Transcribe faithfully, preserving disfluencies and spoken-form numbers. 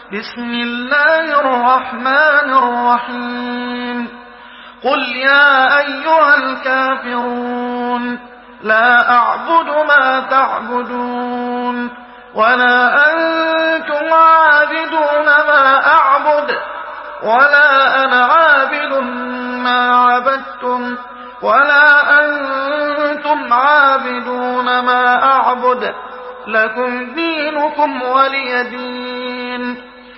بسم الله الرحمن الرحيم قل يا أيها الكافرون لا أعبد ما تعبدون ولا أنتم عابدون ما أعبد ولا أنا عابد ما عبدتم ولا أنتم عابدون ما أعبد لكم دينكم ولي دين.